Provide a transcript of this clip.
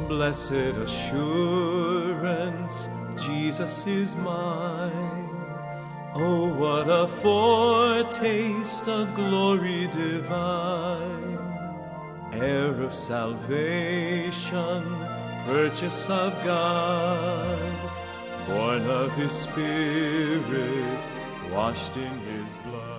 Blessed assurance, Jesus is mine. Oh, what a foretaste of glory divine, heir of salvation, purchase of God, born of his Spirit, washed in his blood.